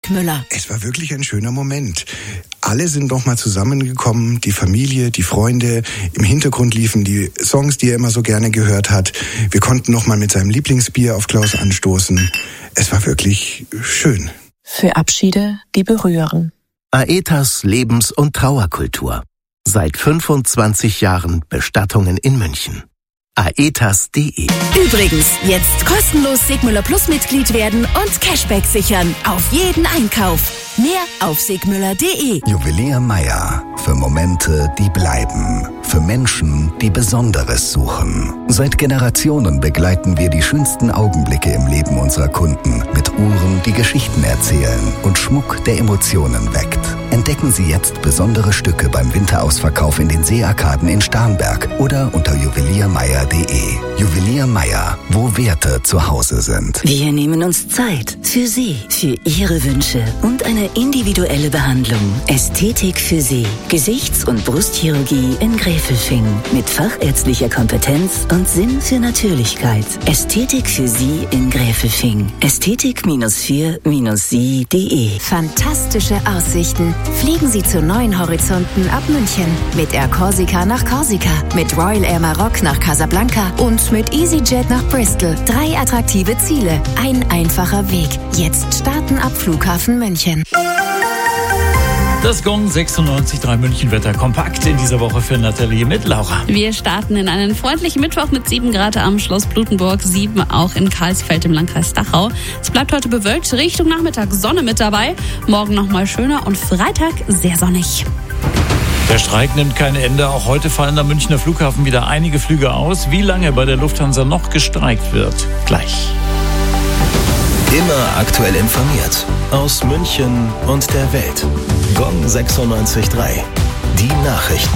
Sigmüller. Es war wirklich ein schöner Moment. Alle sind nochmal zusammengekommen, die Familie, die Freunde. Im Hintergrund liefen die Songs, die er immer so gerne gehört hat. Wir konnten nochmal mit seinem Lieblingsbier auf Klaus anstoßen. Es war wirklich schön. Für Abschiede, die berühren. Aetas Lebens- und Trauerkultur. Seit 25 Jahren Bestattungen in München. aetas.de. Übrigens, jetzt kostenlos Sigmüller Plus Mitglied werden und Cashback sichern. Auf jeden Einkauf. Mehr auf sigmüller.de. Juwelier Meier. Für Momente, die bleiben. Für Menschen, die Besonderes suchen. Seit Generationen begleiten wir die schönsten Augenblicke im Leben unserer Kunden mit Uhren, die Geschichten erzählen und Schmuck, der Emotionen weckt. Entdecken Sie jetzt besondere Stücke beim Winterausverkauf in den Seearkaden in Starnberg oder unter juweliermeier.de. Juwelier Meier, wo Werte zu Hause sind. Wir nehmen uns Zeit für Sie, für Ihre Wünsche und eine individuelle Behandlung. Ästhetik für Sie. Gesichts- und Brustchirurgie in Gräfelfing. Mit fachärztlicher Kompetenz und Sinn für Natürlichkeit. Ästhetik für Sie in Gräfelfing. Ästhetik-4-sie.de. Fantastische Aussichten. Fliegen Sie zu neuen Horizonten ab München. Mit Air Corsica nach Korsika, mit Royal Air Maroc nach Casablanca und mit EasyJet nach Bristol. 3 attraktive Ziele, ein einfacher Weg. Jetzt starten ab Flughafen München. Das Gong 96.3 München-Wetter kompakt in dieser Woche für Nathalie mit Laura. Wir starten in einen freundlichen Mittwoch mit 7 Grad am Schloss Blutenburg, 7 auch in Karlsfeld im Landkreis Dachau. Es bleibt heute bewölkt, Richtung Nachmittag Sonne mit dabei. Morgen nochmal schöner und Freitag sehr sonnig. Der Streik nimmt kein Ende. Auch heute fallen am Münchner Flughafen wieder einige Flüge aus. Wie lange bei der Lufthansa noch gestreikt wird? Gleich. Immer aktuell informiert. Aus München und der Welt. Gong 96.3. Die Nachrichten.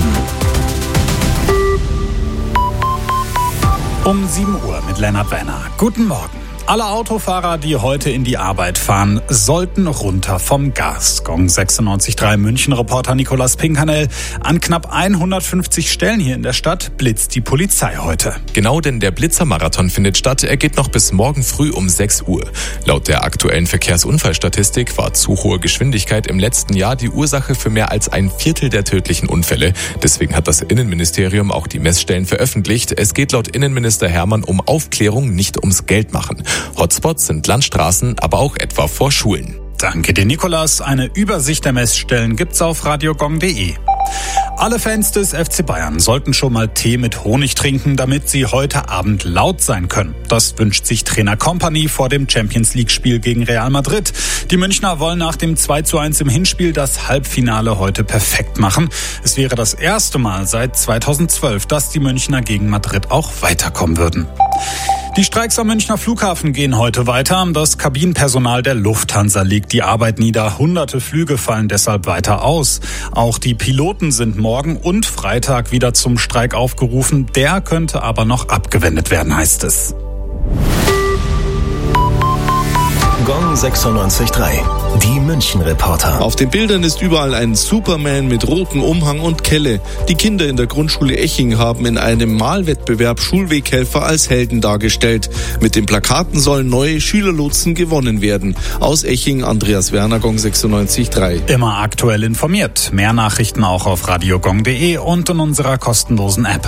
Um 7 Uhr mit Lennart Wenner. Guten Morgen. Alle Autofahrer, die heute in die Arbeit fahren, sollten runter vom Gas. Gong 96.3 München-Reporter Nicolas Pinkanel. An knapp 150 Stellen hier in der Stadt blitzt die Polizei heute. Genau, denn der Blitzermarathon findet statt. Er geht noch bis morgen früh um 6 Uhr. Laut der aktuellen Verkehrsunfallstatistik war zu hohe Geschwindigkeit im letzten Jahr die Ursache für mehr als ein Viertel der tödlichen Unfälle. Deswegen hat das Innenministerium auch die Messstellen veröffentlicht. Es geht laut Innenminister Hermann um Aufklärung, nicht ums Geldmachen. Hotspots sind Landstraßen, aber auch etwa vor Schulen. Danke dir, Nikolas. Eine Übersicht der Messstellen gibt's auf radiogong.de. Alle Fans des FC Bayern sollten schon mal Tee mit Honig trinken, damit sie heute Abend laut sein können. Das wünscht sich Trainer Kompany vor dem Champions-League-Spiel gegen Real Madrid. Die Münchner wollen nach dem 2:1 im Hinspiel das Halbfinale heute perfekt machen. Es wäre das erste Mal seit 2012, dass die Münchner gegen Madrid auch weiterkommen würden. Die Streiks am Münchner Flughafen gehen heute weiter. Das Kabinenpersonal der Lufthansa legt die Arbeit nieder. Hunderte Flüge fallen deshalb weiter aus. Auch die Piloten sind morgen und Freitag wieder zum Streik aufgerufen. Der könnte aber noch abgewendet werden, heißt es. Gong 96.3. Die München-Reporter. Auf den Bildern ist überall ein Superman mit rotem Umhang und Kelle. Die Kinder in der Grundschule Eching haben in einem Malwettbewerb Schulweghelfer als Helden dargestellt. Mit den Plakaten sollen neue Schülerlotsen gewonnen werden. Aus Eching, Andreas Werner, Gong 96.3. Immer aktuell informiert. Mehr Nachrichten auch auf radiogong.de und in unserer kostenlosen App.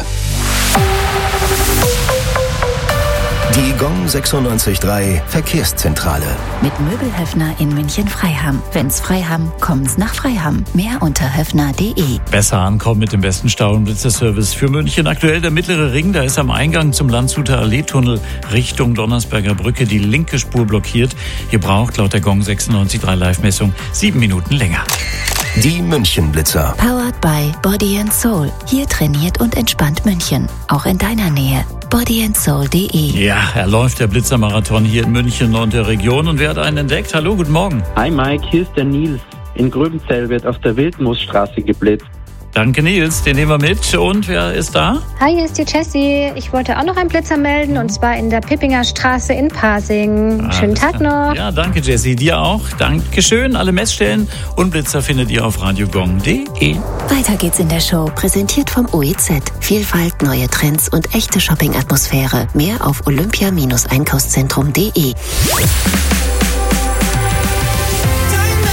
Die Gong 96.3 Verkehrszentrale. Mit Möbelhöfner in München-Freiham. Wenn's Freiham, kommt's nach Freiham. Mehr unter höfner.de. Besser ankommen mit dem besten Stau- und Blitzerservice für München. Aktuell der mittlere Ring, da ist am Eingang zum Landshuter Allee-Tunnel Richtung Donnersberger Brücke die linke Spur blockiert. Ihr braucht laut der Gong 96.3 Live-Messung 7 Minuten länger. Die München-Blitzer. Powered by Body and Soul. Hier trainiert und entspannt München. Auch in deiner Nähe. bodyandsoul.de. Ja, er läuft der Blitzermarathon hier in München und der Region. Und wer hat einen entdeckt? Hallo, guten Morgen. Hi Mike, hier ist der Nils. In Gröbenzell wird auf der Wildmoosstraße geblitzt. Danke Nils, den nehmen wir mit. Und wer ist da? Hi, hier ist die Jessie. Ich wollte auch noch einen Blitzer melden und zwar in der Pippinger Straße in Pasing. Schönen Tag noch. Ja, danke Jessie, dir auch. Dankeschön. Alle Messstellen und Blitzer findet ihr auf radiogong.de. Weiter geht's in der Show, präsentiert vom OEZ. Vielfalt, neue Trends und echte Shopping-Atmosphäre. Mehr auf olympia-einkaufszentrum.de.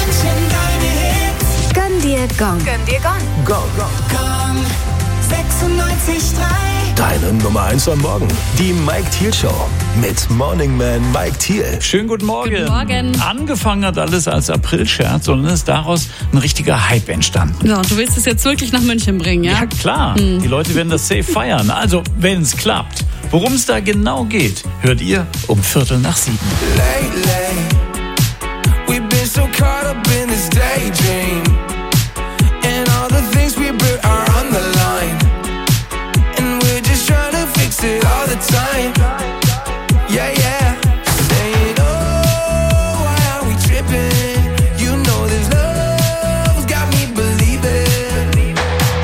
Gong. Gönn dir Gong. Gong. 96.3. Deine Nummer 1 am Morgen. Die Mike Thiel Show. Mit Morning Man Mike Thiel. Schönen guten Morgen. Guten Morgen. Angefangen hat alles als Aprilscherz und dann ist daraus ein richtiger Hype entstanden. Ja, und du willst es jetzt wirklich nach München bringen, ja? Ja, klar. Die Leute werden das safe feiern. Also, wenn es klappt. Worum es da genau geht, hört ihr um 7:15. We've been so caught up in this daydream, and all the things we built are on the line, and we're just trying to fix it all the time. Yeah, yeah. Saying, oh, why are we tripping? You know this love's got me believing.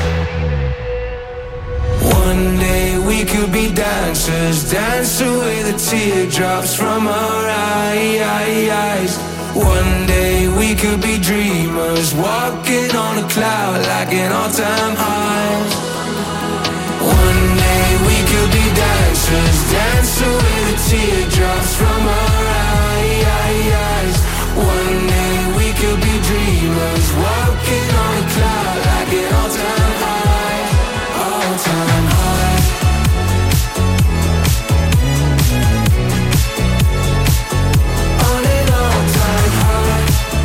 One day we could be dancers, dance away the teardrops from our eyes. One day we could be dreamers, walking on a cloud like an all-time high. One day we could be dancers, dance away the teardrops from our eyes. One day we could be dreamers, walking on a cloud like an all-time high, all-time high. On an all-time high.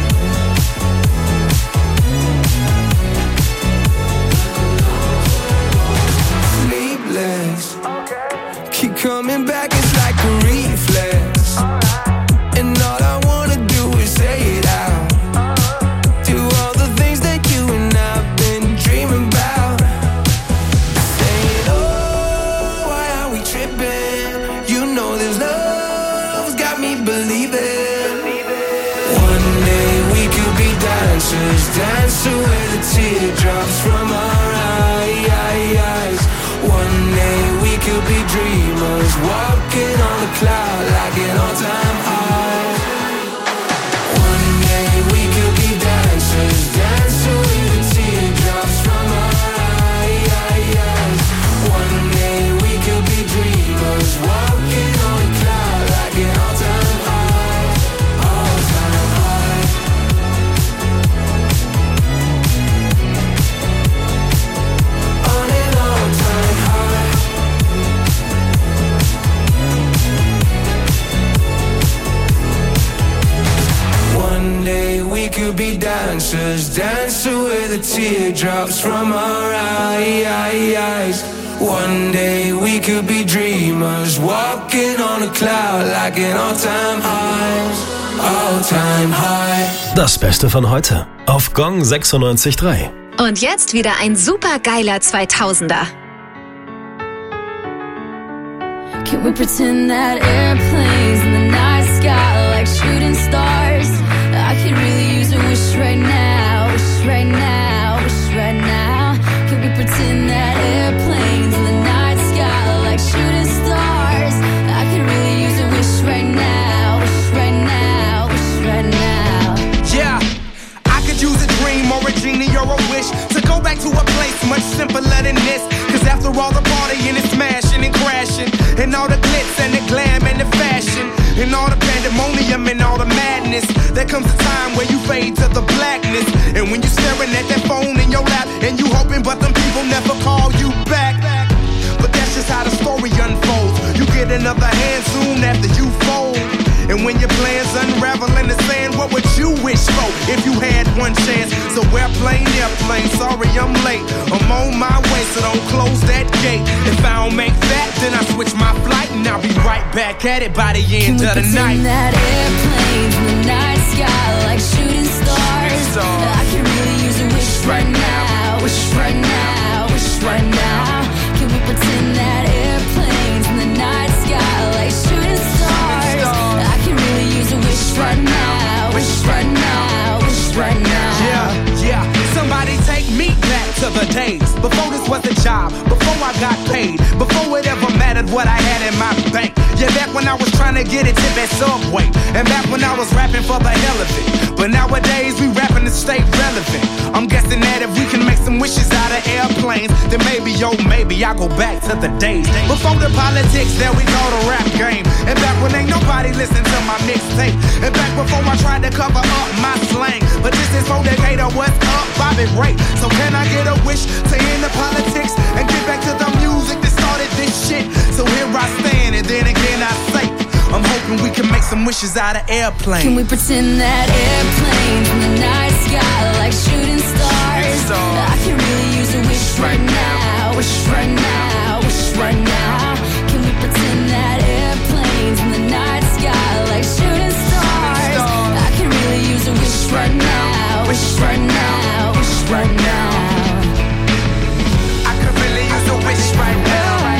Sleepless, keep coming back, it's like a reflex. And all I wanna do is say it out. Do all the things that you and I've been dreaming about. Saying, oh, why are we tripping? You know this love's got me believing. One day we could be dancers, dance away the teardrops from our eyes. One day we could be dreamers, walking on a cloud like an all-time high. One day we could be dancers, dance away the teardrops from our eyes. One day we could be dreamers, walking on a cloud like an all-time high, all-time high. On an all-time high. One day we could be dancers, dance away the teardrops from our eyes. One day we could be dreamers, walking on a cloud like an all-time high, all-time high. Das Beste von heute auf Gong 96.3. Und jetzt wieder ein super geiler 2000er. Can we pretend that airplanes in the night sky like shooting stars? I could really use a wish right now, wish right now, wish right now. Can we pretend that airplanes in the night sky like shooting stars? I could really use a wish right now, wish right now, wish right now. Yeah, I could use a dream or a genie or a wish to go back to a place much simpler than this. Cause after all the partying and smashing and crashing, and all the glitz and the glam and the fashion, and all the pandemonium and all the madness, there comes a time where you fade to the blackness. And when you're staring at that phone in your lap, and you hoping but them people never call you back. But that's just how the story unfolds. You get another hand soon after you fold. And when your plans unravel in the sand, what would you wish for if you had one chance? So airplane, sorry I'm late. I'm on my way, so don't close that gate. If I don't make that, then I switch my flight, and I'll be right back at it by the end of the night. That airplanes in the night sky like shooting stars. I can really use a wish right now, wish right now, wish right now. Can we pretend that airplanes in the night sky like shooting stars? I can really use a wish right now, wish right now, wish right now. Yeah, somebody take me back to the days before this was a job, before I got paid, before it ever mattered what I had in my bank. Yeah, back when I was trying to get a tip at Subway, and back when I was rapping for the hell of it. But nowadays we rapping to stay relevant. I'm guessing that if we can make some wishes out of airplanes, then maybe, oh maybe I'll go back to the days before the politics that we call the rap game. And back when ain't nobody listened to my mixtape, and back before I tried to cover up my slang. But this is for Decatur, what's up? By have it right. So can I get a wish to end the politics and get back to the music that started this shit? So here I stand, and then again I say, I'm hoping we can make some wishes out of airplanes. Can we pretend that airplanes in the night sky like shooting stars? I can really use a wish right now, wish right now, wish right now. Can we pretend that airplanes in the night sky like shooting stars? I can really use a wish right now, wish right now, wish right now. I could really use a wish right now.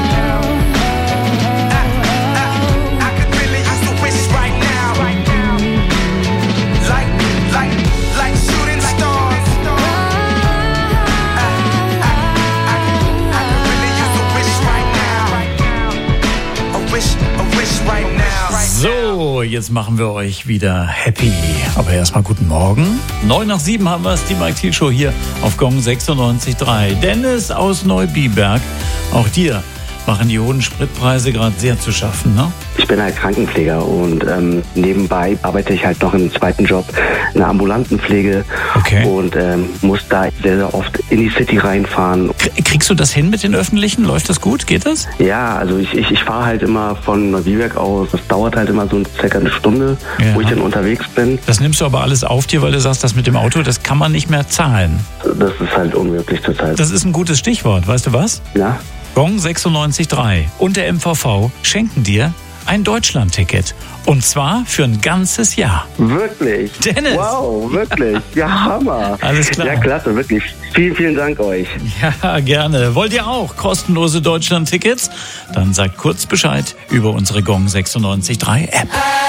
So, jetzt machen wir euch wieder happy. Aber erstmal guten Morgen. 6:09 haben wir es, die Mike Thiel Show hier auf Gong 96.3. Dennis aus Neubiberg, auch dir machen die hohen Spritpreise gerade sehr zu schaffen, ne? Ich bin halt Krankenpfleger und nebenbei arbeite ich halt noch im zweiten Job in der ambulanten Pflege und muss da sehr, sehr oft in die City reinfahren. Kriegst du das hin mit den Öffentlichen? Läuft das gut? Geht das? Ja, also ich fahre halt immer von Neubiberg aus. Das dauert halt immer so circa eine Stunde, wo ich dann unterwegs bin. Das nimmst du aber alles auf dir, weil du sagst, das mit dem Auto, das kann man nicht mehr zahlen. Das ist halt unmöglich zurzeit. Das ist ein gutes Stichwort, weißt du was? Ja. Gong 96.3 und der MVV schenken dir ein Deutschland-Ticket. Und zwar für ein ganzes Jahr. Wirklich? Dennis! Wow, wirklich. Ja, Hammer. Alles klar. Ja, klasse, wirklich. Vielen, vielen Dank euch. Ja, gerne. Wollt ihr auch kostenlose Deutschland-Tickets? Dann sagt kurz Bescheid über unsere Gong 96.3 App.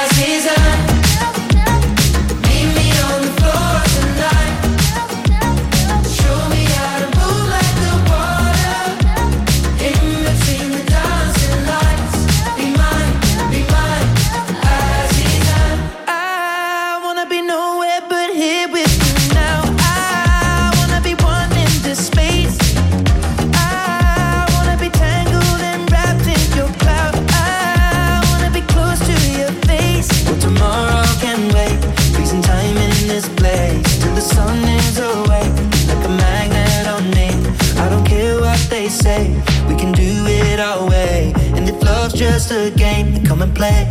Just a game, then come and play.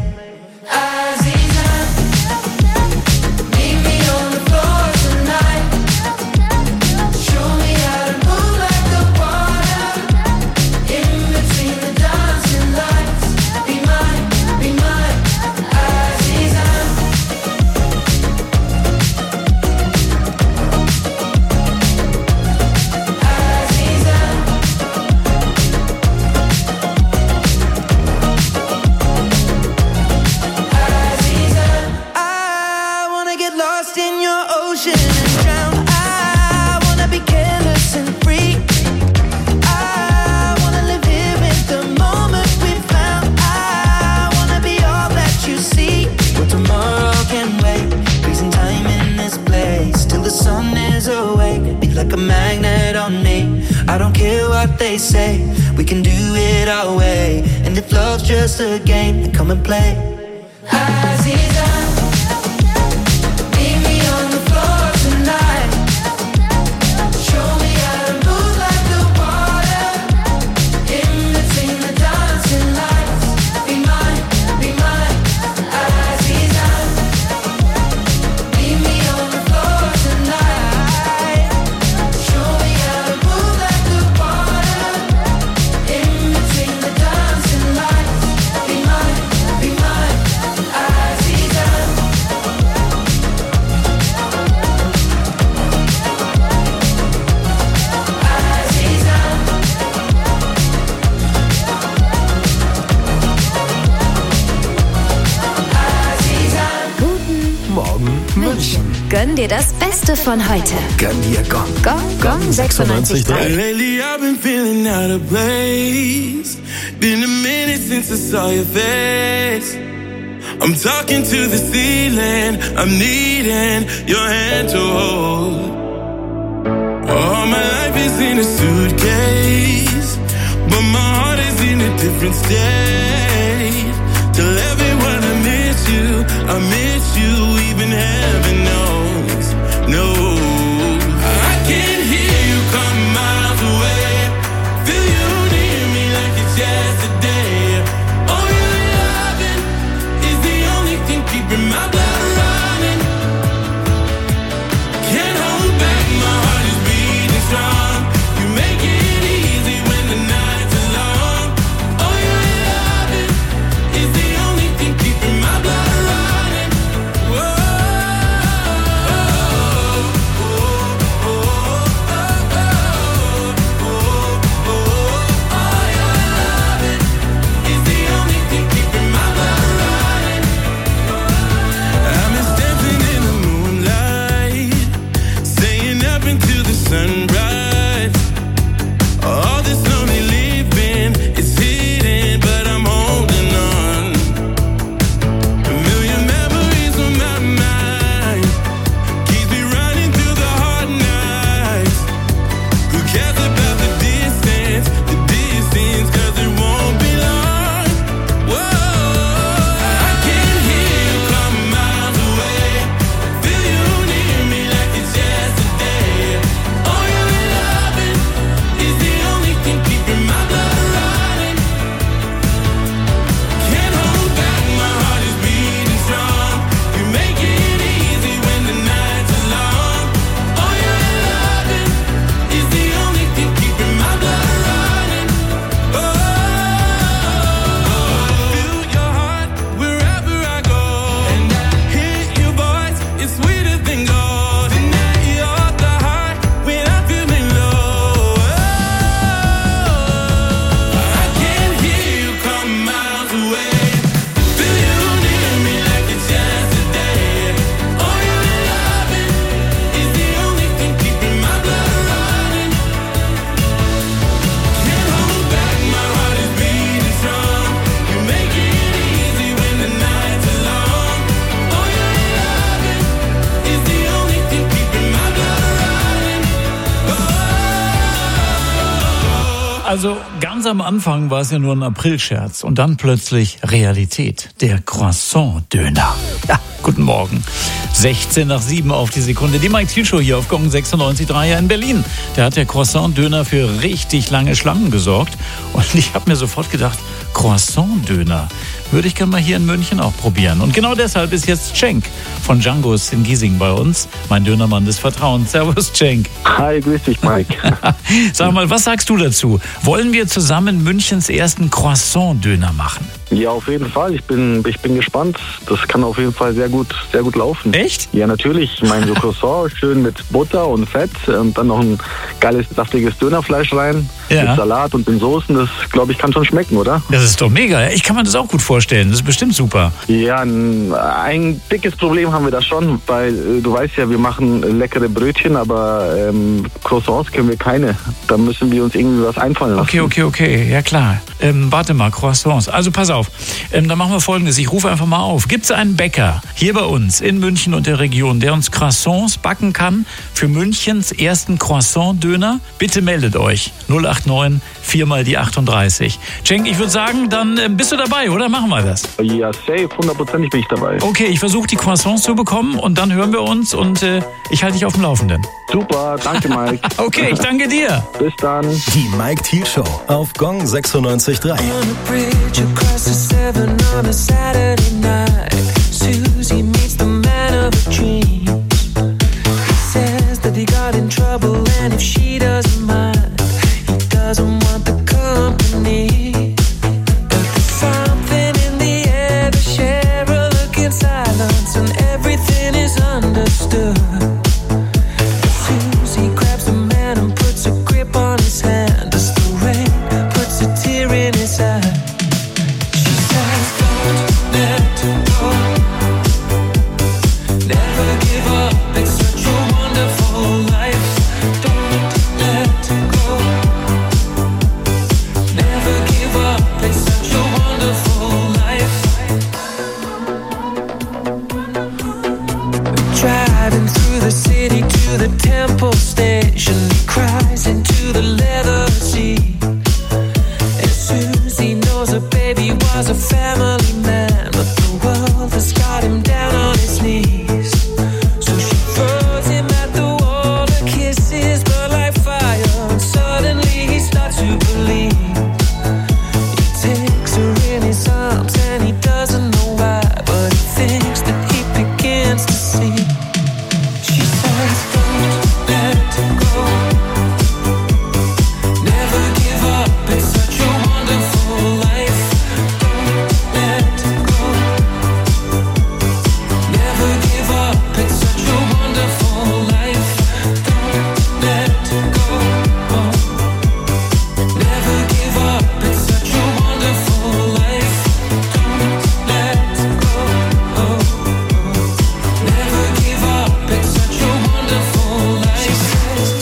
They say we can do it our way, and if love's just a game, then come and play. Gönn dir das Beste von heute. Gönn dir Gong. Gong 96.3. Lately I've been feeling out of place. Been a minute since I saw your face. I'm talking to the ceiling. I'm needing your hand to hold. Oh, my life is in a suitcase, but my heart is in a different state. Tell everyone I miss you, even heaven knows. No, I can't Also ganz am Anfang war es ja nur ein Aprilscherz und dann plötzlich Realität. Der Croissant-Döner. Ja, guten Morgen. 6:16 auf die Sekunde. Die Mike Thiel Show hier auf Gong 96.3 in Berlin. Da hat der Croissant-Döner für richtig lange Schlangen gesorgt. Und ich habe mir sofort gedacht, Croissant-Döner würde ich gerne mal hier in München auch probieren. Und genau deshalb ist jetzt Cenk von Django's in Giesing bei uns. Mein Dönermann des Vertrauens. Servus, Cenk. Hi, grüß dich, Mike. Sag mal, was sagst du dazu? Wollen wir zusammen Münchens ersten Croissant-Döner machen? Ja, auf jeden Fall. Ich bin gespannt. Das kann auf jeden Fall sehr gut laufen. Echt? Ja, natürlich. Ich meine, so Croissant schön mit Butter und Fett und dann noch ein geiles, saftiges Dönerfleisch rein. Ja. Mit Salat und den Soßen. Das, glaube ich, kann schon schmecken, oder? Das ist doch mega. Ich kann mir das auch gut vorstellen. Das ist bestimmt super. Ja, ein dickes Problem haben wir da schon, weil du weißt ja, wir machen leckere Brötchen, aber Croissants können wir keine. Da müssen wir uns irgendwie was einfallen lassen. Okay. Ja, klar. Warte mal, Croissants. Also pass auf. Dann machen wir Folgendes. Ich rufe einfach mal auf. Gibt es einen Bäcker hier bei uns in München und der Region, der uns Croissants backen kann für Münchens ersten Croissant-Döner? Bitte meldet euch. 089 4 mal die 38. Cenk, ich würde sagen, dann bist du dabei, oder? Machen wir das. Ja, safe. 100% bin ich dabei. Okay, ich versuche die Croissants zu bekommen und dann hören wir uns und ich halte dich auf dem Laufenden. Super, danke Mike. Okay, ich danke dir. Bis dann. Die Mike Thiel Show auf Gong 96.3. Susie meets the man of her dreams. He says that he got in trouble, and if she doesn't mind, he doesn't want the company. But there's something in the air, they share a look in silence, and everything is understood. Susie grabs the man and puts a grip on his hand as the rain puts a tear in his eye. She says, don't let go. Never give up, it's such a wonderful life. Don't let go. Never give up, it's such a wonderful life. Driving through the city to the Temple Station, he cries into the leather seat. And Susie knows her baby was a family man, but the world has got him down on his knees. So she throws him at the wall, her kisses burn like fire, and suddenly he starts to believe. He takes her in his arms and he doesn't know why, but he thinks that he begins to see. She says, don't let go. Never give up, it's such a wonderful life. Don't let go. Never give up, it's such a wonderful life. Don't let go. Never give up, it's such a wonderful life. Don't let go. Never give up, it's such a wonderful life. She says,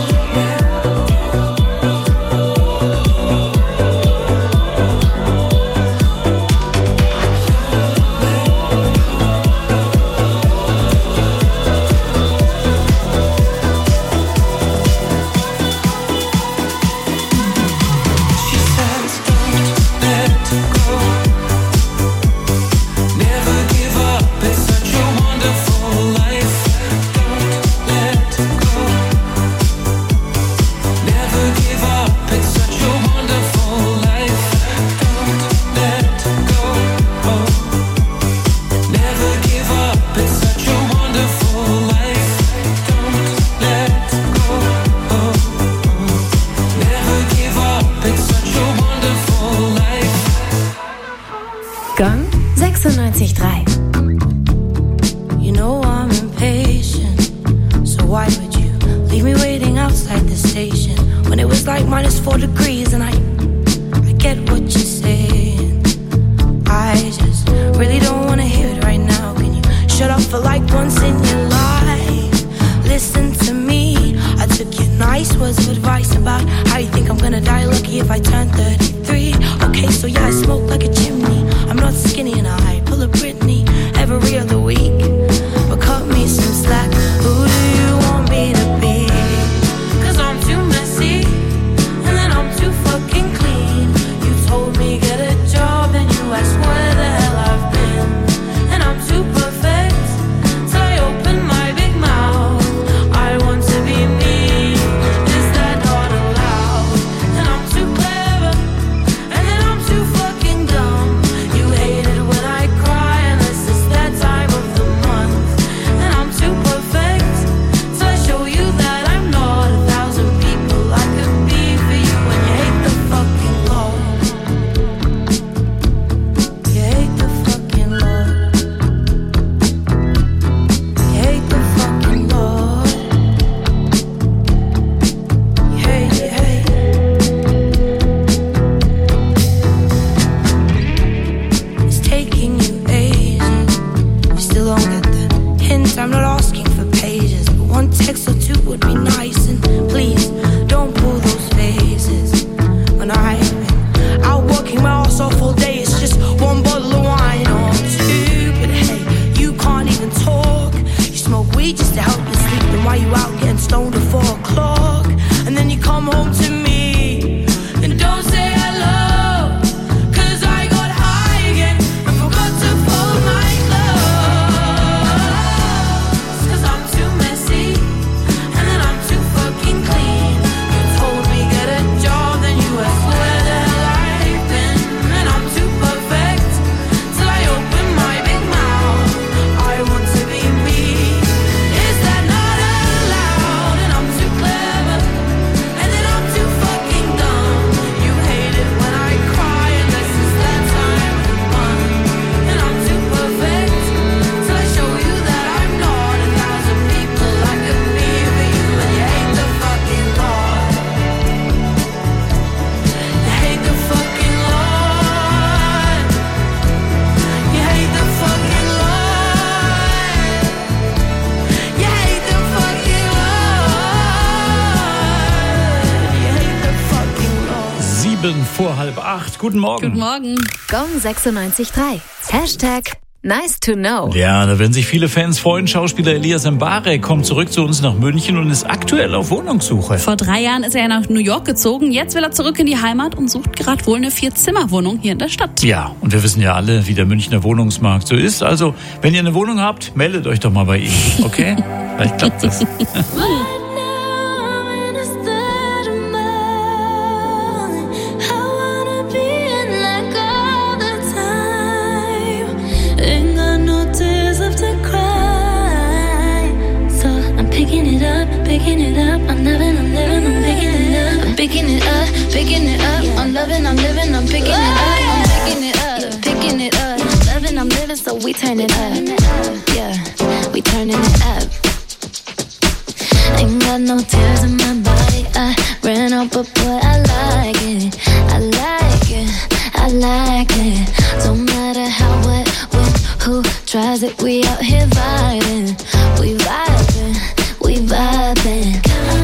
she says, don't let go. Never give up, it's such a wonderful life. Don't let go. Never give up, it's such a wonderful life. Don't let go. Never give up, it's such a wonderful life. Don't let go. Never give up, it's such a wonderful life. Gong 96.3. You know I'm impatient, so why would you leave me waiting outside the station when it was like -4 degrees? And I get what you're saying. I just really don't wanna hear it right now. Can you shut up for like once in your life? Listen to me. I took your nice words of advice about how you think I'm gonna die lucky if I turn 33. Okay, so yeah, I smoke like a chimney. I'm not skinny and I pull a Britney every other week. But cut me some slack. Who do you want me to be? 'Cause I'm too messy and then I'm too fucking why you out getting stoned at 4 o'clock. And then you come home to me and don't say hello, 'cause I got high again and forgot to fold my clothes. 'Cause I'm too messy and then I'm too fucking clean. You told me get a job, then you asked where the hell I've been. And I'm too perfect till I open my big mouth. I want to be me. Is that not allowed? And I'm too clever and then I'm too fucking dumb. You hate it when I cry unless it's that time of the month. And I'm too perfect till I show you that I'm not. 1,000 people like me for you, and you hate the fucking Lord. You hate the fucking Lord. You hate the fucking Lord. You hate the fucking Lord. You hate the fucking Lord. 7:45. Guten Morgen. Guten Morgen. Gong 96.3. Hashtag nice to know. Ja, da werden sich viele Fans freuen. Schauspieler Elias Mbarek kommt zurück zu uns nach München und ist aktuell auf Wohnungssuche. Vor 3 Jahren ist er ja nach New York gezogen. Jetzt will er zurück in die Heimat und sucht gerade wohl eine 4-Zimmer-Wohnung hier in der Stadt. Ja, und wir wissen ja alle, wie der Münchner Wohnungsmarkt so ist. Also, wenn ihr eine Wohnung habt, meldet euch doch mal bei ihm, okay? Vielleicht klappt das. Picking it up, I'm living, I'm picking it up. I'm picking it up, picking it up. I'm loving, I'm living, I'm picking it up. I'm picking it up, picking it up. Loving, I'm living, so we turn it up. Yeah, we turning it up. Ain't got no tears in my body. I ran out, but boy, I like it. I like it, I like it. Don't matter how, what, when, who tries it. We out here vibing, we vibing. We vibing.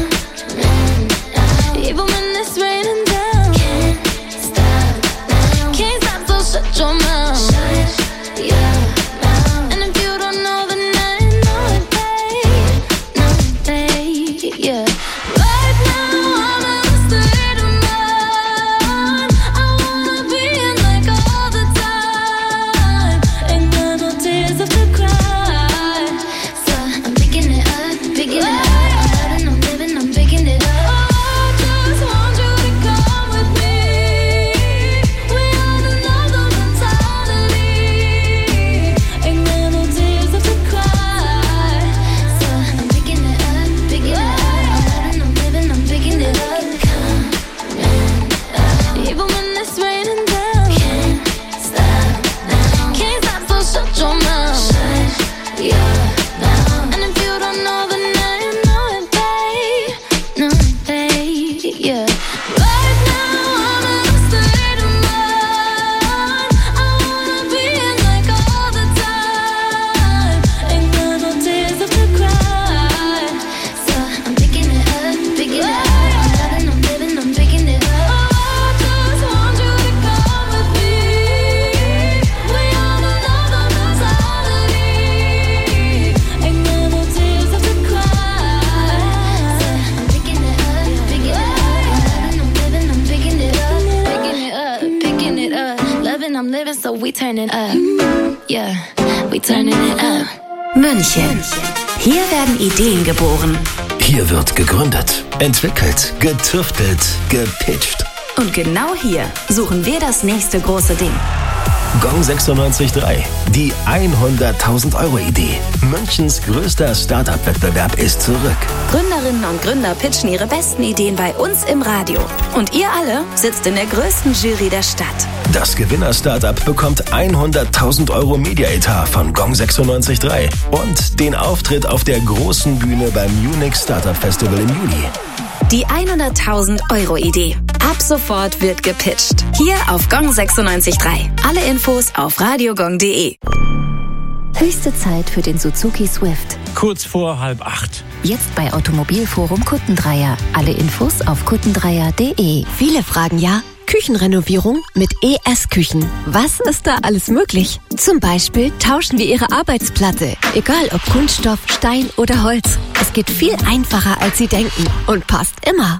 Even when it's raining down, can't stop now. Can't stop, so shut your mouth. Shut your mouth. And if you don't know, then I know it, babe. No, babe, yeah. Right now, I'm in a state of mind. I wanna be in like all the time. Ain't got no tears left to cry. So I'm picking it up. Picking it up, I'm living, I'm picking it up. I just want you to come with me. We on another mentality. Ain't got no tears left to cry. So I'm picking it up, picking it up. I'm living, I'm picking it up. Even when it's raining down, can't stop now. Can't stop, so shut your mouth. Shut your mouth. And if you don't know, then yeah. Right now I'm in a state of mind. I wanna be in like all the time. Ain't got no tears left to cry. So I'm picking it up, picking it up. I'm living, I'm picking it up. I just want you to come with me. We on another mentality. Ain't got no tears left to cry. So I'm picking it up, picking it up. I'm living, so we turn it up. Yeah, we turning it up. München. Hier werden Ideen geboren. Hier wird gegründet, entwickelt, getüftelt, gepitcht. Und genau hier suchen wir das nächste große Ding. Gong 96.3, die 100.000 Euro Idee. Münchens größter Startup-Wettbewerb ist zurück. Gründerinnen und Gründer pitchen ihre besten Ideen bei uns im Radio. Und ihr alle sitzt in der größten Jury der Stadt. Das Gewinner-Startup bekommt 100.000 Euro Media-Etat von Gong 96.3 und den Auftritt auf der großen Bühne beim Munich Startup Festival im Juli. Die 100.000 Euro Idee. Ab sofort wird gepitcht. Hier auf Gong 96.3. Alle Infos auf radiogong.de. Höchste Zeit für den Suzuki Swift. Kurz vor 7:30. Jetzt bei Automobilforum Kuttendreier. Alle Infos auf kuttendreier.de. Viele fragen ja, Küche Küchenrenovierung mit ES Küchen. Was ist da alles möglich? Zum Beispiel tauschen wir Ihre Arbeitsplatte. Egal ob Kunststoff, Stein oder Holz. Es geht viel einfacher, als Sie denken und passt immer.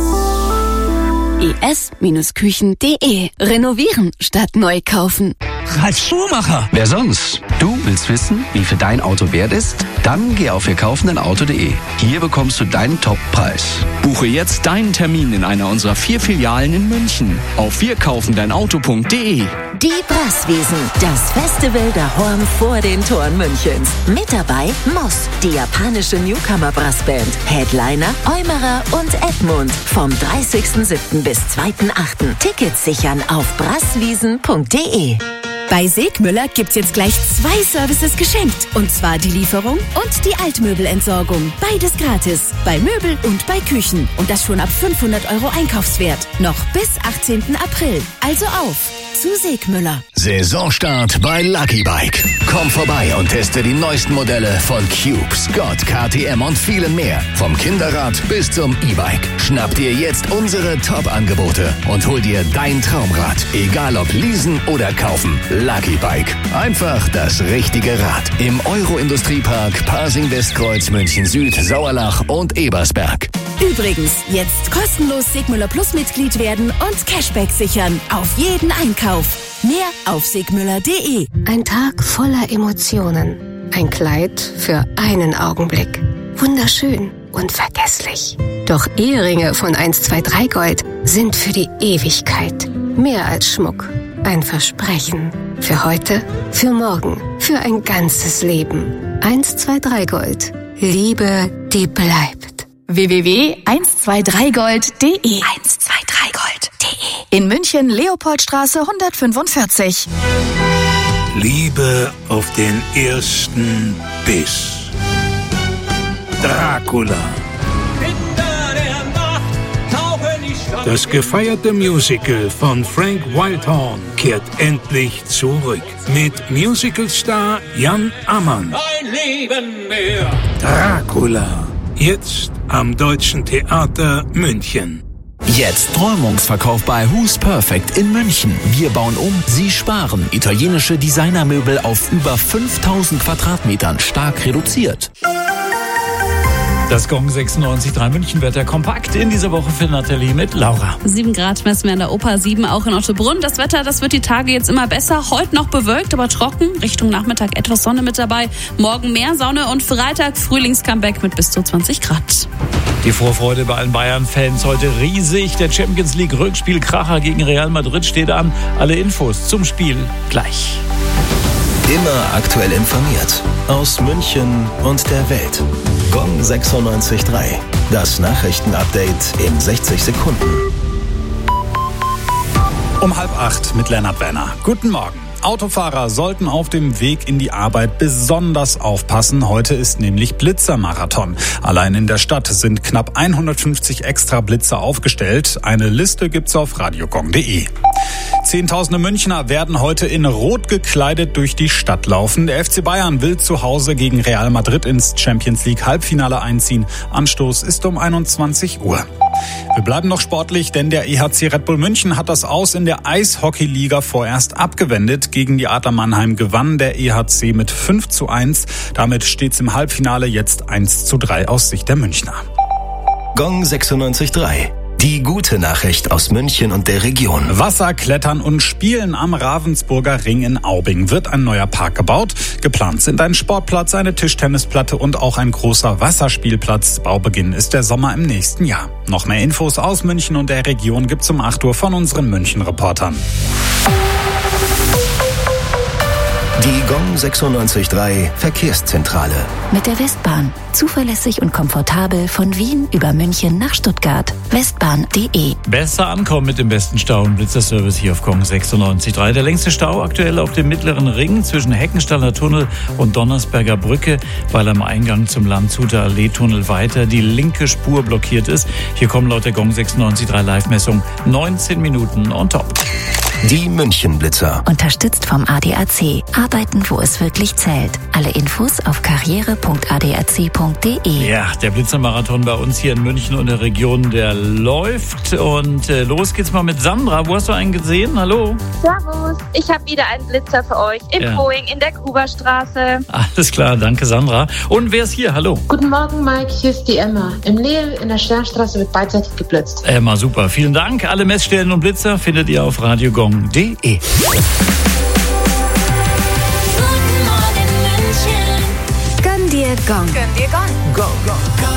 es-küchen.de. Renovieren statt neu kaufen. Ralf Schumacher. Wer sonst? Du willst wissen, wie viel dein Auto wert ist? Dann geh auf wirkaufendeinauto.de. Hier bekommst du deinen Top-Preis. Buche jetzt deinen Termin in einer unserer 4 Filialen in München auf wirkaufendeinauto.de. Die Brasswiesen, das Festival der Horn vor den Toren Münchens. Mit dabei Moss, die japanische Newcomer-Brassband, Headliner Eumerer und Edmund. Vom 30.07. bis 2.08. Tickets sichern auf brasswiesen.de. Bei Segmüller gibt's jetzt gleich 2 Services geschenkt. Und zwar die Lieferung und die Altmöbelentsorgung. Beides gratis. Bei Möbel und bei Küchen. Und das schon ab 500 € Einkaufswert. Noch bis 18. April. Also auf zu Segmüller. Saisonstart bei Lucky Bike. Komm vorbei und teste die neuesten Modelle von Cube, Scott, KTM und vielen mehr. Vom Kinderrad bis zum E-Bike. Schnapp dir jetzt unsere Top-Angebote und hol dir dein Traumrad. Egal ob leasen oder kaufen. Lucky Bike. Einfach das richtige Rad. Im Euro-Industriepark Pasing-Westkreuz, München Süd, Sauerlach und Ebersberg. Übrigens, jetzt kostenlos Segmüller Plus Mitglied werden und Cashback sichern. Auf jeden Einkauf. Mehr auf segmüller.de. Ein Tag voller Emotionen. Ein Kleid für einen Augenblick. Wunderschön, unvergesslich. Doch Eheringe von 123 Gold sind für die Ewigkeit. Mehr als Schmuck. Ein Versprechen. Für heute, für morgen, für ein ganzes Leben. 123 Gold. Liebe, die bleibt. www.123gold.de 123gold.de. In München, Leopoldstraße 145. Liebe auf den ersten Biss. Dracula. Das gefeierte Musical von Frank Wildhorn kehrt endlich zurück. Mit Musicalstar Jan Ammann. Ein Leben mehr. Dracula. Jetzt am Deutschen Theater München. Jetzt Räumungsverkauf bei Who's Perfect in München. Wir bauen um, Sie sparen. Italienische Designermöbel auf über 5000 Quadratmetern stark reduziert. Das Gong 96.3 Münchenwetter kompakt in dieser Woche für Nathalie mit Laura. 7 Grad messen wir an der Oper, 7 auch in Ottobrunn. Das Wetter, das wird die Tage jetzt immer besser. Heute noch bewölkt, aber trocken. Richtung Nachmittag etwas Sonne mit dabei. Morgen mehr Sonne und Freitag Frühlingscomeback mit bis zu 20 Grad. Die Vorfreude bei allen Bayern-Fans heute riesig. Der Champions League Rückspiel Kracher gegen Real Madrid steht an. Alle Infos zum Spiel gleich. Immer aktuell informiert. Aus München und der Welt. Gong 96.3. Das Nachrichtenupdate in 60 Sekunden. Um 7:30 mit Lennart Wenner. Guten Morgen. Autofahrer sollten auf dem Weg in die Arbeit besonders aufpassen. Heute ist nämlich Blitzermarathon. Allein in der Stadt sind knapp 150 extra Blitzer aufgestellt. Eine Liste gibt's auf radiogong.de. Zehntausende Münchner werden heute in Rot gekleidet durch die Stadt laufen. Der FC Bayern will zu Hause gegen Real Madrid ins Champions League Halbfinale einziehen. Anstoß ist um 21 Uhr. Wir bleiben noch sportlich, denn der EHC Red Bull München hat das Aus in der Eishockeyliga vorerst abgewendet. Gegen die Adler Mannheim gewann der EHC mit 5:1. Damit steht's im Halbfinale jetzt 1:3 aus Sicht der Münchner. Gong 96.3. Die gute Nachricht aus München und der Region. Wasserklettern und Spielen am Ravensburger Ring in Aubing wird ein neuer Park gebaut. Geplant sind ein Sportplatz, eine Tischtennisplatte und auch ein großer Wasserspielplatz. Baubeginn ist der Sommer im nächsten Jahr. Noch mehr Infos aus München und der Region gibt's um 8 Uhr von unseren München-Reportern. Die Gong 96.3 Verkehrszentrale. Mit der Westbahn. Zuverlässig und komfortabel von Wien über München nach Stuttgart. Westbahn.de. Besser ankommen mit dem besten Stau- und Blitzerservice hier auf Gong 96.3. Der längste Stau aktuell auf dem mittleren Ring zwischen Heckenstaller Tunnel und Donnersberger Brücke, weil am Eingang zum Landshuter Allee-Tunnel weiter die linke Spur blockiert ist. Hier kommen laut der Gong 96.3 Live-Messung 19 Minuten on top. Die München-Blitzer. Unterstützt vom ADAC. Arbeiten, wo es wirklich zählt. Alle Infos auf karriere.adac.de. Ja, der Blitzermarathon bei uns hier in München und der Region, der läuft. Und los geht's mal mit Sandra. Wo hast du einen gesehen? Hallo. Servus. Ich habe wieder einen Blitzer für euch. In Boeing in der Gruberstraße. Alles klar, danke Sandra. Und wer ist hier? Hallo. Guten Morgen, Mike. Hier ist die Emma. Im Nähe in der Sternstraße wird beidseitig geblitzt. Emma, super. Vielen Dank. Alle Messstellen und Blitzer findet ihr auf radiogong.de. Gönn dir Gong. Gönn dir Gong. Gong.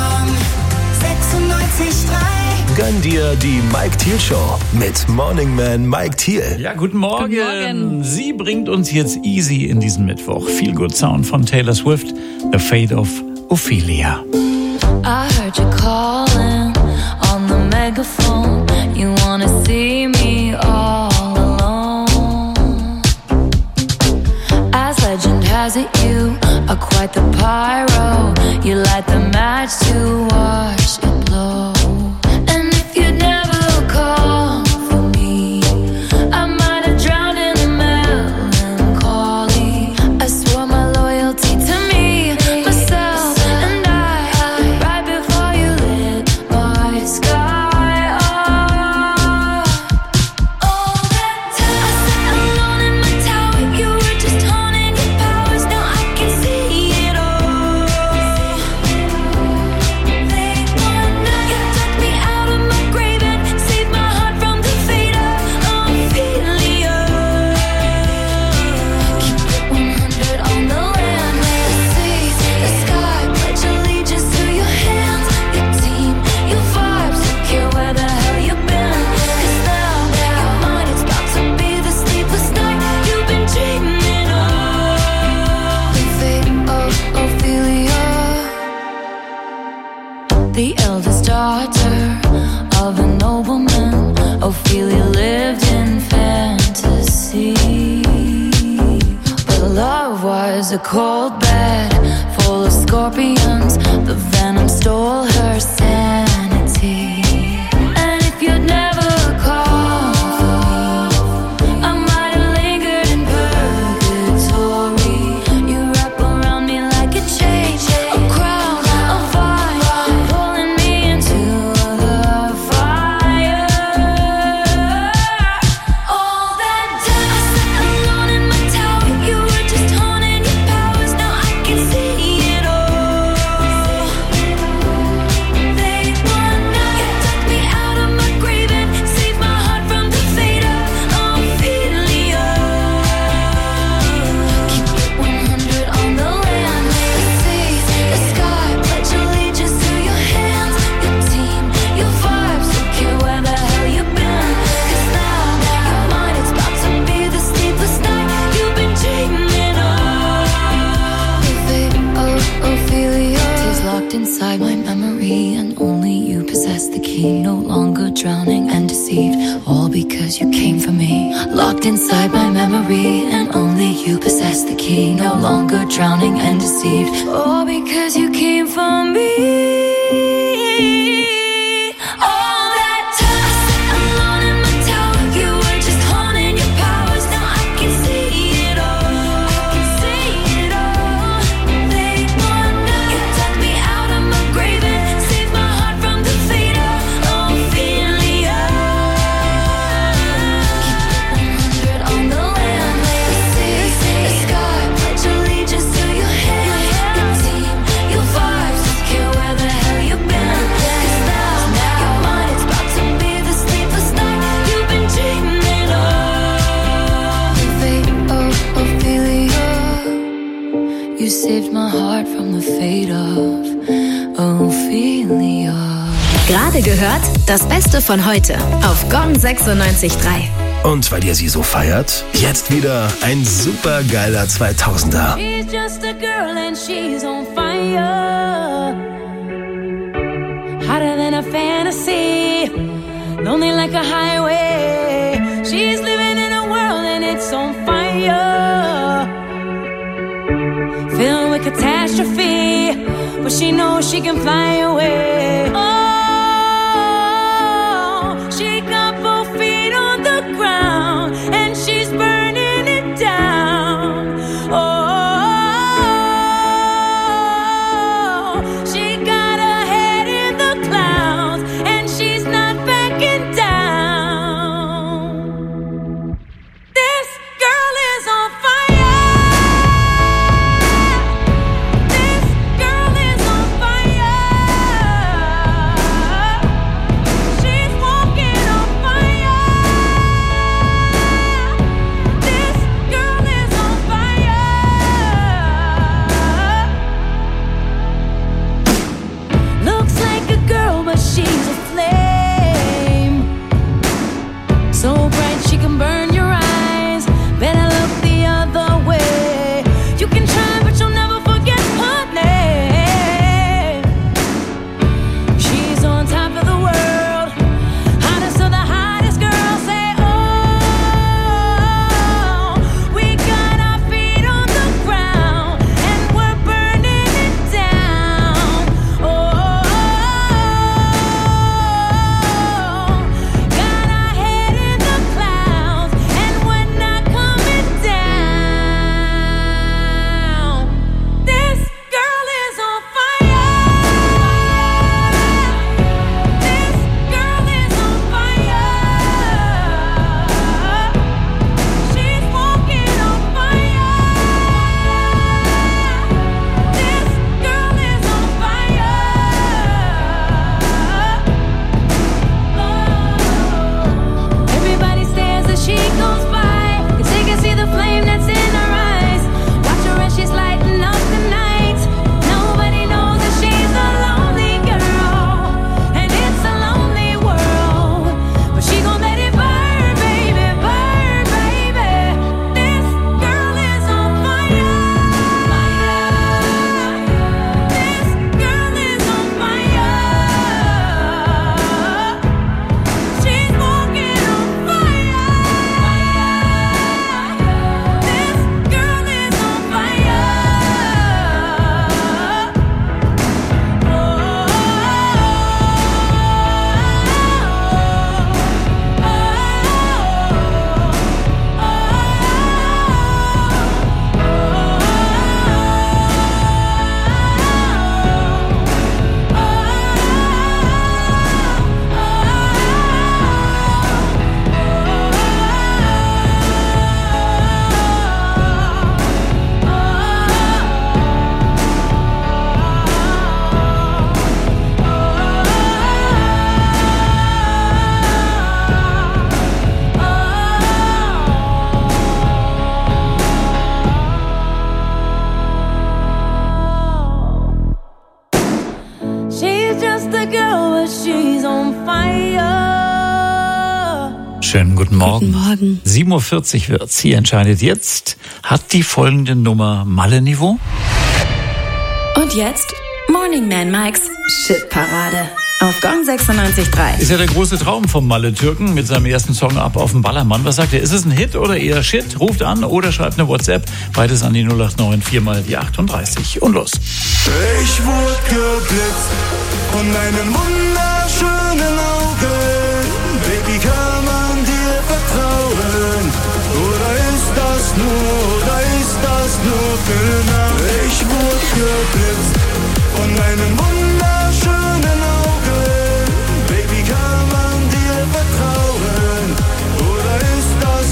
96.3. Gönn dir die Mike Thiel Show mit Morning Man Mike Thiel. Ja, guten Morgen. Sie bringt uns jetzt easy in diesen Mittwoch. Feel Good Sound von Taylor Swift, The Fate of Ophelia. I heard you calling on the megaphone. You wanna see me all alone. As legend has it, you are quite the pyro. You light the match to watch it blow. And if you'd never call for me, I might have drowned in the melancholy. I swore my loyalty to me, myself, and I, right before you lit my sky up. All that time I sat alone in my tower, you were just honing your powers. Now I can see it all. They wanna, you took me out of my grave and saved my heart from the fate of Ophelia. Keep it 100 on the land, the sea, the sky. Pledge allegiance to your hands, your team, your vibes. Don't care where the hell you've been, 'cause now your mind is about to be the sleepless night you've been dreaming of. The fate of Ophelia, the eldest daughter of a nobleman. Ophelia lived in fantasy, but love was a cold bed full of scorpions. The venom stole her sanity. And if you'd never called for me, I might have lingered in purgatory. You wrap around me like a chain, a crown, a vine, pulling me into the fire. All that time I sat alone in my tower, you were just honing your powers. Now I can see it all. They wanna, you took me out of my grave and saved my heart from the fate of Ophelia. Keep it 100 on the land, the sea, the sky. Pledge allegiance to your hands, your team, your vibes. Don't care where the hell you've been, 'cause now your mind is about to be the sleepless night you've been dreaming of. The fate of Ophelia is locked inside my memory, and only you possess the key. No longer drowning and deceived, all because you came for me. Locked inside my memory, and only you possess the key. No longer drowning and deceived, all because you came for me. All that time I sat alone in my tower, you were just honing your powers. Now I can see it all. I can see it all. They wanna, you took me out of my grave and saved my heart from the fate of Ophelia. Keep it 100 on the land, the sea, the sky. Pledge allegiance to your hands, your team, your vibes. Don't care where the hell you've been, 'cause now your mind is about to be the sleepless night you've been dreaming of. The fate of Ophelia, you saved my heart from the fate of Ophelia. Gerade gehört, das Beste von heute auf Gong 96.3. Und weil ihr sie so feiert, jetzt wieder ein super geiler 2000er. She's just a girl and she's on fire, hotter than a fantasy, lonely like a highway. She's living in a world and it's on fire, filled with catastrophe, but she knows she can fly away. Oh, she got both feet on the ground and She's just a girl, but she's on fire. Schönen guten Morgen. Guten Morgen. 7.40 Uhr wird's. Hier entscheidet jetzt, hat die folgende Nummer Malle-Niveau? Und jetzt Morning Man Mikes Shitparade auf Gong 96.3. Ist ja der große Traum vom Malle-Türken mit seinem ersten Song Ab auf dem Ballermann. Was sagt er? Ist es ein Hit oder eher Shit? Ruft an oder schreibt eine WhatsApp. Beides an die 089 4 mal die 38. Und los. Ich wurde geblitzt von deinen wunderschönen Augen. Baby, kann man dir vertrauen? Oder ist das nur für Nacht? Ich wurde geblitzt von deinen wunderschönen Augen. Baby, kann man dir vertrauen? Oder ist das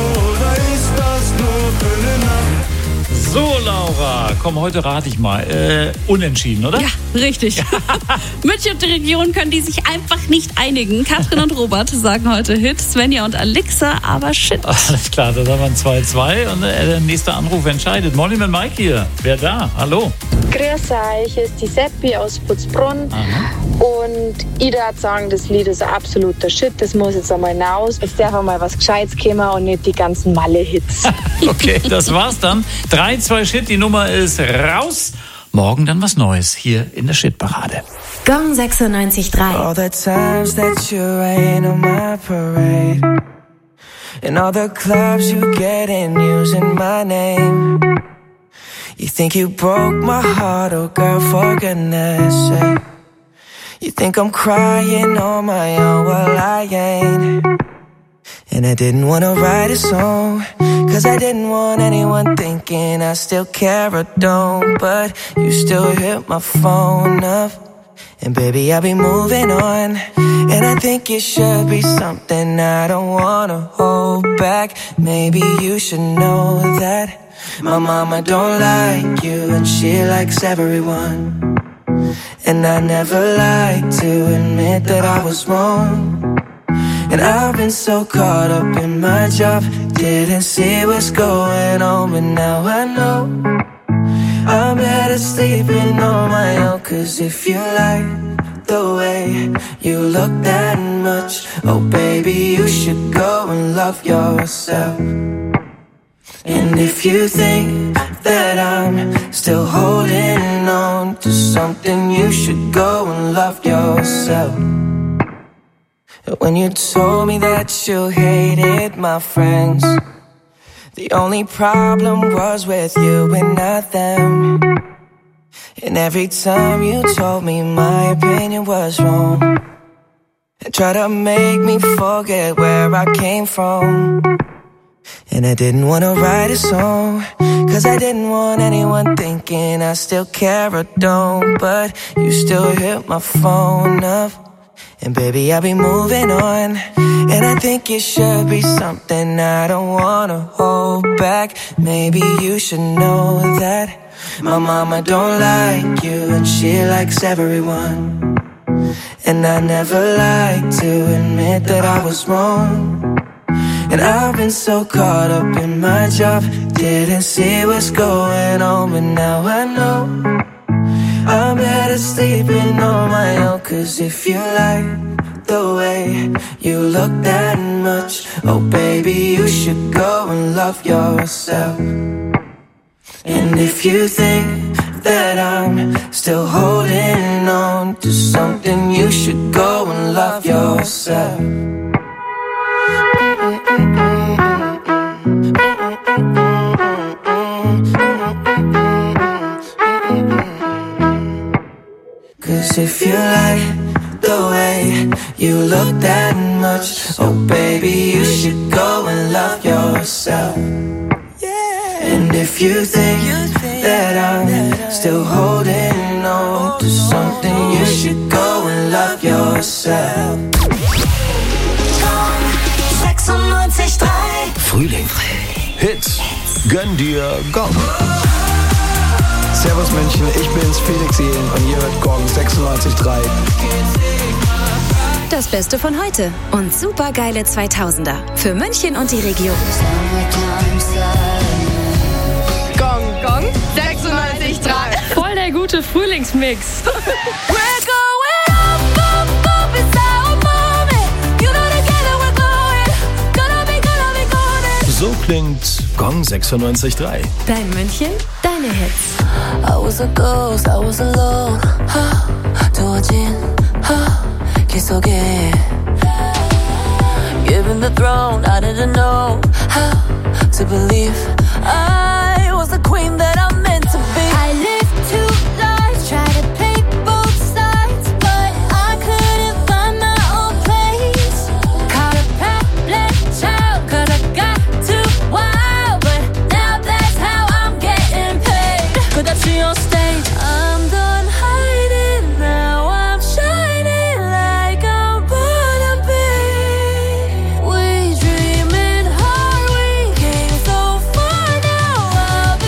nur für eine Nacht? So, Laura, komm, heute rate ich mal. Unentschieden, oder? Ja, richtig. München und die Region können die sich einfach nicht einigen. Katrin und Robert sagen heute Hit, Svenja und Alexa, aber Shit. Alles klar, dann haben wir ein 2-2 und der nächste Anruf entscheidet. Morning mit Mike hier. Wer da? Hallo. Grüß euch, hier ist die Seppi aus Putzbrunn. Und ich würde sagen, das Lied ist ein absoluter Shit, das muss jetzt einmal raus. Jetzt darf mal was Gescheites kommen und nicht die ganzen Malle-Hits. Okay, das war's dann. 3-2 Shit, die Nummer ist raus. Morgen dann was Neues hier in der Shit-Parade. Gong 96.3. All the times that you rain on my parade, and all the clubs you get in using my name. You think you broke my heart, oh girl, for goodness sake. You think I'm crying on my own, well I ain't. And I didn't wanna write a song, cause I didn't want anyone thinking I still care or don't. But you still hit my phone up, and baby I'll be moving on. And I think it should be something I don't wanna hold back. Maybe you should know that my mama don't like you, and she likes everyone. And I never like to admit that I was wrong. And I've been so caught up in my job, didn't see what's going on, but now I know I'm better sleeping on my own. Cause if you like the way you look that much, oh baby, you should go and love yourself. And if you think that I'm still holding on to something, you should go and love yourself. When you told me that you hated my friends, the only problem was with you and not them. And every time you told me my opinion was wrong, and tried to make me forget where I came from. And I didn't wanna write a song, cause I didn't want anyone thinking I still care or don't. But you still hit my phone up, and baby I'll be moving on. And I think it should be something I don't wanna hold back. Maybe you should know that my mama don't like you, and she likes everyone. And I never like to admit that I was wrong. And I've been so caught up in my job, didn't see what's going on, but now I know I'm better sleeping on my own. Cause if you like the way you look that much, oh baby, you should go and love yourself. And if you think that I'm still holding on to something, you should go and love yourself. Cause if you like the way you look that much, oh baby, you should go and love yourself. And if you think that I'm still holding on to something, you should go and love yourself. Frühling. Hits. Gönn dir Gong. Servus München, ich bin's, Felix Jähn und ihr hört Gong 96.3. Das Beste von heute und supergeile 2000er für München und die Region. Gong, Gong 96.3. Voll der gute Frühlingsmix. We're going klingt Gong 96.3. Dein München, deine Hits. I was a ghost, I was alone. 두어진 길 속에 Given the throne, I didn't know how to believe I was the queen that I'm meant to be. I lived two lives, tried to play both sides, but I couldn't find my own place. Caught a problem child, 'cause I got too wild, but now that's how I'm getting paid. 끝없이 on stage, I'm done hiding, now I'm shining like I'm born to be. We dreaming hard, we came so far, now I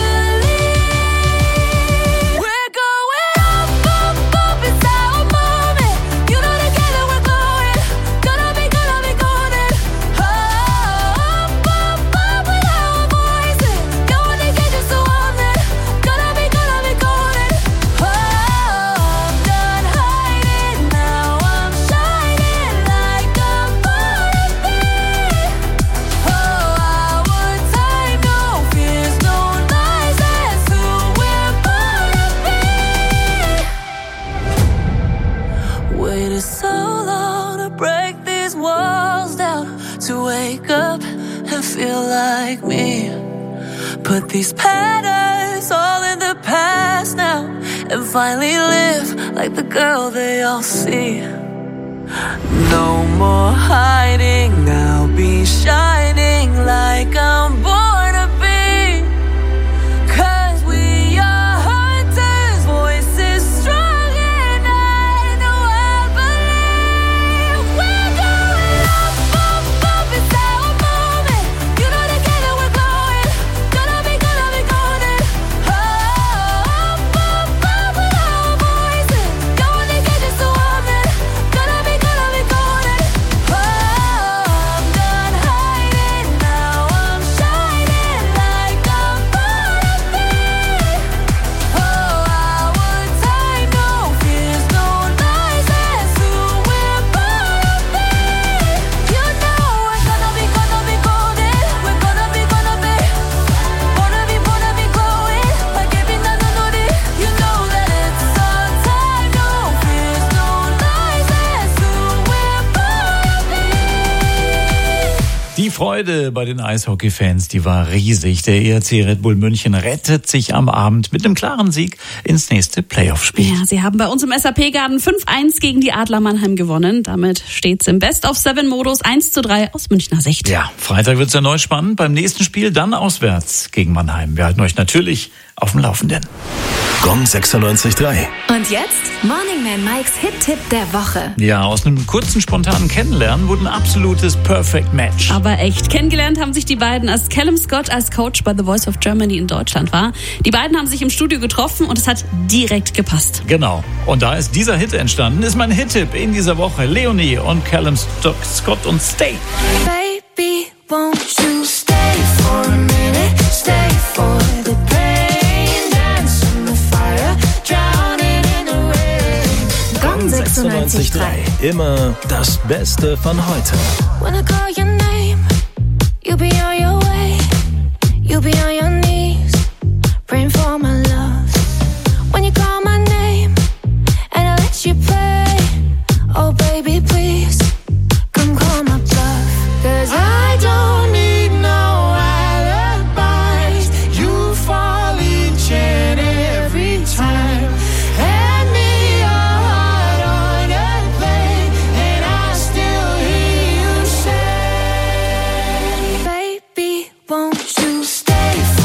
believe. We're going up, up, up, it's our moment. You know together we're going, gonna be golden. Up, up, up with our voices. Don't wanna get just so on it. Gonna be golden. Oh, I'm done hiding, now I'm shining like I'm born to be. Oh, our time, no fears, no lies, that's who we're born to be. waited so long to break these walls down, to wake up and feel like me. Put these patterns all in the past now, and finally live like the girl they all see. No more hiding, I'll be shining like I'm born to be. 'Cause we are hunters, voices strong, and I know I believe. We're going up, up, up, it's our moment. You know together we're glowing, gonna be golden. Oh, up, up, up with our voices. Don't wanna get just so on it. Gonna be golden. Oh, I'm done hiding, now I'm shining like I'm born to be. Oh, our time, no fears, no lies, that's who we're born to be. You know we're gonna be golden. We're gonna be glowing like every night on the. You know that it's our time, no fears, no lies, that's who we're born to be. Die Freude bei den Eishockey-Fans, die war riesig. Der ERC Red Bull München rettet sich am Abend mit einem klaren Sieg ins nächste Playoff-Spiel. Ja, sie haben bei uns im SAP-Garten 5-1 gegen die Adler Mannheim gewonnen. Damit steht's im Best-of-7-Modus 1:3 aus Münchner Sicht. Ja, Freitag wird's erneut spannend. Beim nächsten Spiel dann auswärts gegen Mannheim. Wir halten euch natürlich auf dem Laufenden. Gong 96.3. Und jetzt Morning Man Mikes Hit-Tipp der Woche. Ja, aus einem kurzen, spontanen Kennenlernen wurde ein absolutes Perfect Match. Aber echt, kennengelernt haben sich die beiden, als Callum Scott als Coach bei The Voice of Germany in Deutschland war. Die beiden haben sich im Studio getroffen und es hat direkt gepasst. Genau. Und da ist dieser Hit entstanden, ist mein Hit-Tipp in dieser Woche. Leonie und Callum Scott und Stay. Baby, won't you stay for a minute? Stay for the pain, dance in the fire, drowning in the rain. Gong 96.3. Immer das Beste von heute. When I call your name, you'll be on your way. You'll be on your knees, praying for my love. When you call my name, and I let you play, oh baby, please, come call my bluff. 'Cause I don't need no alibis. You fall each and every time. Hand me your heart on a plate, and I still hear you say, baby, won't you stay?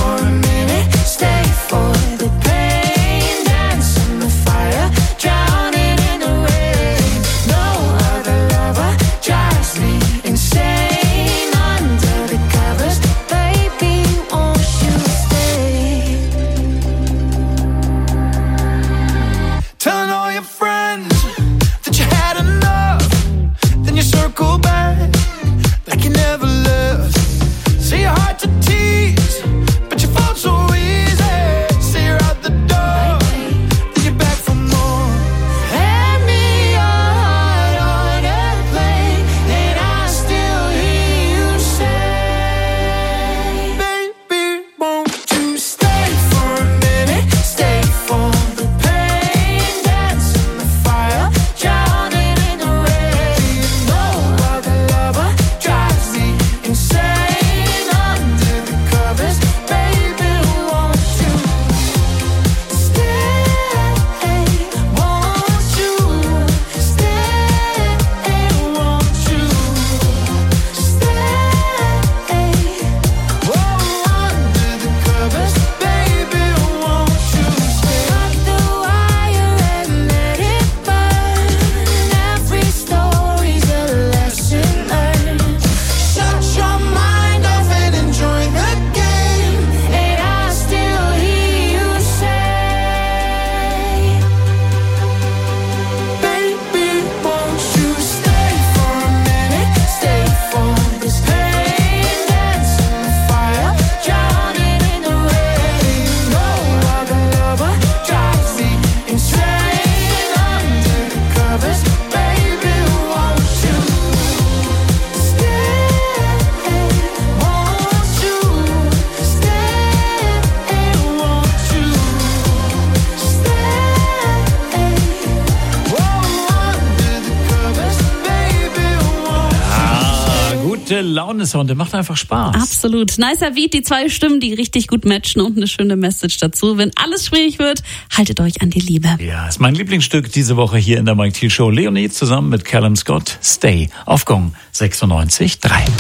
gute Laune-Song, der macht einfach Spaß. Absolut. Nicer Beat, die 2 Stimmen, die richtig gut matchen und eine schöne Message dazu. Wenn alles schwierig wird, haltet euch an die Liebe. Ja, ist mein Lieblingsstück diese Woche hier in der Mike Thiel Show. Leonie zusammen mit Callum Scott, Stay auf Gong 96.3.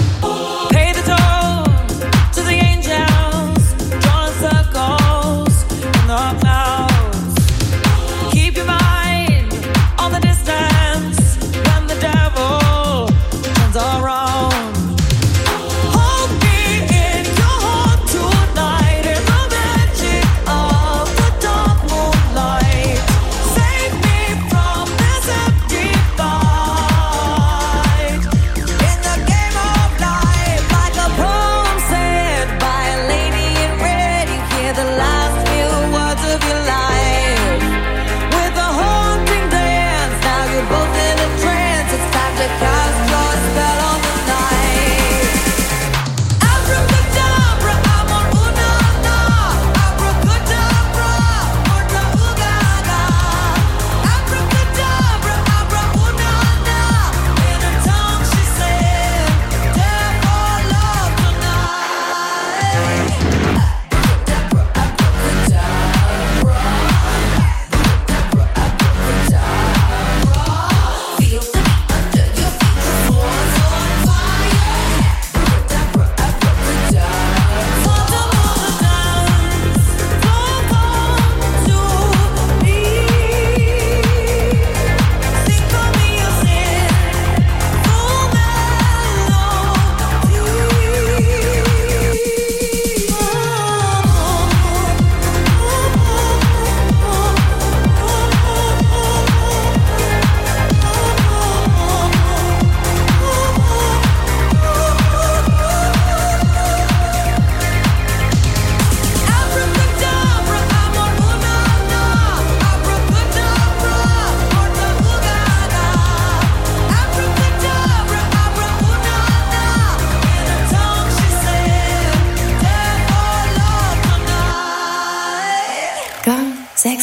Gong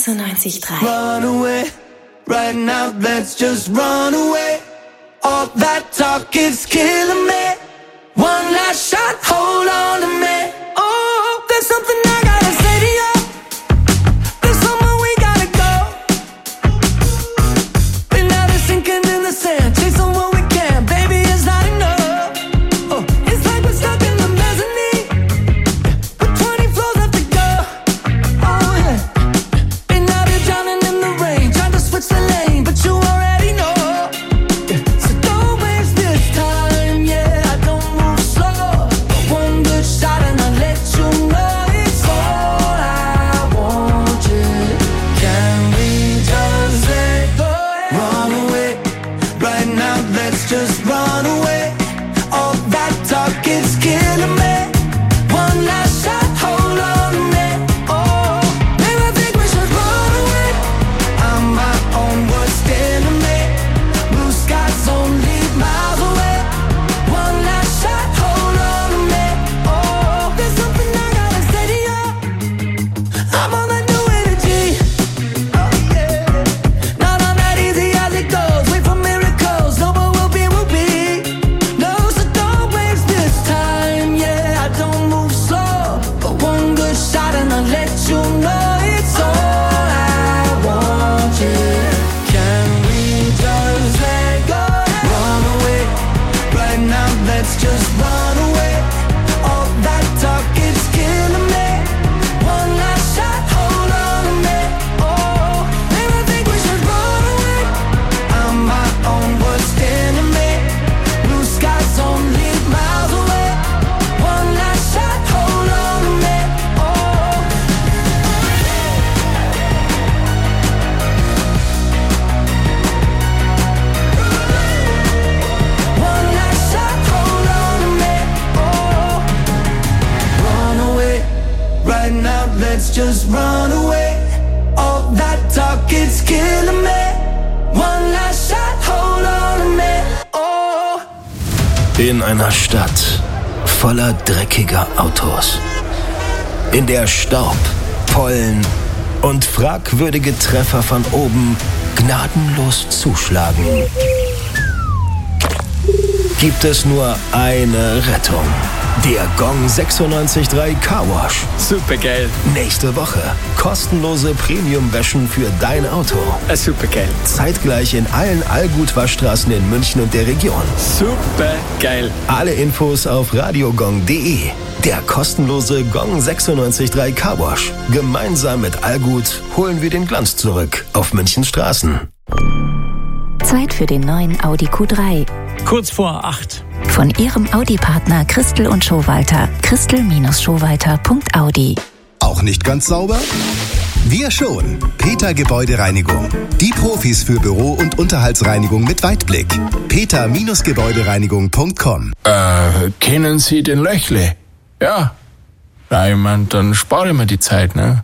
96.3. Run away, right now let's just run away. All that talk is killing me. One last shot, hold on to me. Oh, there's something I gotta say to you. There's somewhere we gotta go. Been out of sinking in the sand, chasing what we can, baby, it's not enough. Oh, it's like we're stuck in the mezzanine, with 20 floors left to go. Oh yeah, been out here drowning in the rain, trying to switch the lane, but you already know. So don't waste this time, yeah, I don't move slow. One good shot and I'll let you know it's all I want, yeah. Can we just let go? Run away, right now let's just run away. All that talk is killing me. One last shot, hold on to me. Oh, maybe I think we should run away. I'm my own worst enemy. Blue skies only miles away. One last shot, hold on to me. Oh, there's something I gotta say to you. I'm on that new energy. Oh yeah, not on that easy as it goes. Wait for miracles, no, but we'll be. No, so don't waste this time. Yeah, I don't move slow, but one good shot and I'll let you know it's all I want. Yeah, can we just let go? Run away, right now let's just run away. All that talk is killing me. One last shot, hold on to me. Oh, maybe I think we should run away. I'm my own worst enemy. Blue skies only miles away. One last shot, hold on to me. Oh, one last shot, hold on to me. Oh, run away, right now let's just run away. All that talk is killing me. One last shot, hold on to me. Oh. In einer Stadt voller dreckiger Autos, in der Staub, Pollen und fragwürdige Treffer von oben gnadenlos zuschlagen, gibt es nur eine Rettung. Der Gong 96.3 Car Wash. Supergeil. Nächste Woche kostenlose Premium-Wäschen für dein Auto. Supergeil. Zeitgleich in allen Allgut-Waschstraßen in München und der Region. Supergeil. Alle Infos auf radiogong.de. Der kostenlose Gong 96.3 Car Wash. Gemeinsam mit Allgut holen wir den Glanz zurück auf Münchens Straßen. Zeit für den neuen Audi Q3. Kurz vor 8. Von Ihrem Audi-Partner Christel und Schowalter. Christel-Schowalter.audi. Auch nicht ganz sauber? Wir schon. Peter Gebäudereinigung. Die Profis für Büro- und Unterhaltsreinigung mit Weitblick. peter-gebäudereinigung.com. Kennen Sie den Löchle? Ja. Na, ich mein, dann spare ich mir die Zeit, ne?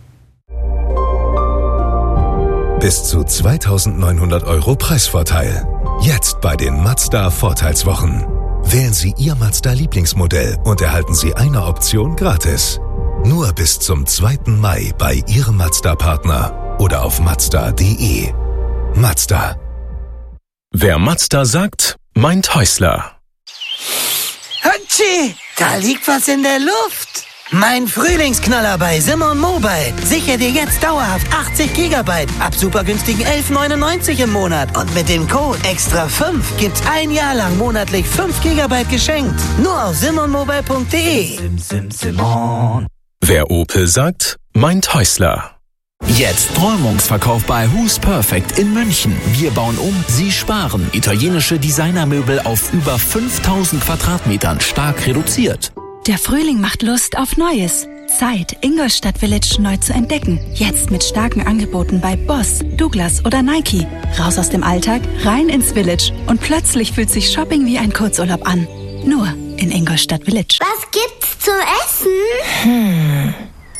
Bis zu 2.900 € Preisvorteil. Jetzt bei den Mazda Vorteilswochen. Wählen Sie Ihr Mazda Lieblingsmodell und erhalten Sie eine Option gratis. Nur bis zum 2. Mai bei Ihrem Mazda-Partner oder auf Mazda.de. Mazda. Wer Mazda sagt, meint Häusler. Hatschi, da liegt was in der Luft. Mein Frühlingsknaller bei Simon Mobile. Sichere dir jetzt dauerhaft 80 GB ab super günstigen 11,99 im Monat. Und mit dem Code EXTRA5 gibt's ein Jahr lang monatlich 5 GB geschenkt. Nur auf simonmobile.de. Simon. Wer Opel sagt, meint Häusler. Jetzt Räumungsverkauf bei Who's Perfect in München. Wir bauen um, Sie sparen. Italienische Designermöbel auf über 5.000 Quadratmetern stark reduziert. Der Frühling macht Lust auf Neues. Zeit, Ingolstadt Village neu zu entdecken. Jetzt mit starken Angeboten bei Boss, Douglas oder Nike. Raus aus dem Alltag, rein ins Village. Und plötzlich fühlt sich Shopping wie ein Kurzurlaub an. Nur in Ingolstadt Village. Was gibt's zum Essen?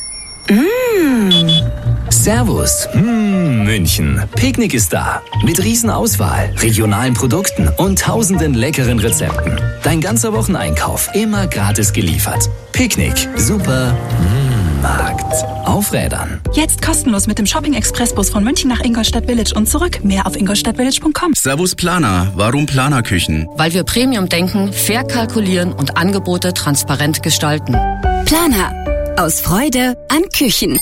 Servus, München. Picknick ist da. Mit Riesenauswahl, regionalen Produkten und tausenden leckeren Rezepten. Dein ganzer Wocheneinkauf immer gratis geliefert. Picknick, super Markt. Auf Rädern. Jetzt kostenlos mit dem Shopping-Express-Bus von München nach Ingolstadt Village und zurück. Mehr auf ingolstadtvillage.com. Servus Planer. Warum Planerküchen? Weil wir Premium denken, fair kalkulieren und Angebote transparent gestalten. Planer. Aus Freude an Küchen.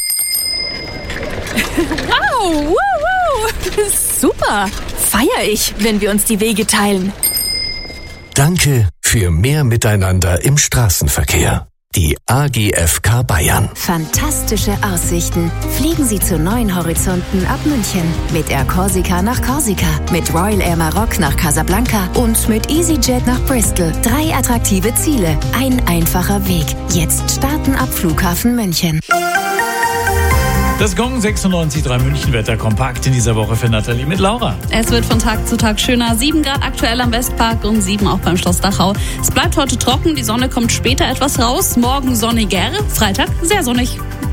Wow, super. Feier ich, wenn wir uns die Wege teilen. Danke für mehr Miteinander im Straßenverkehr. Die AGFK Bayern. Fantastische Aussichten. Fliegen Sie zu neuen Horizonten ab München. Mit Air Corsica nach Korsika, mit Royal Air Maroc nach Casablanca und mit EasyJet nach Bristol. 3 attraktive Ziele, ein einfacher Weg. Jetzt starten ab Flughafen München. Das Gong 96.3 München-Wetter kompakt in dieser Woche für Nathalie mit Laura. Es wird von Tag zu Tag schöner. 7 Grad aktuell am Westpark und 7 auch beim Schloss Dachau. Es bleibt heute trocken, die Sonne kommt später etwas raus. Morgen sonniger, Freitag sehr sonnig.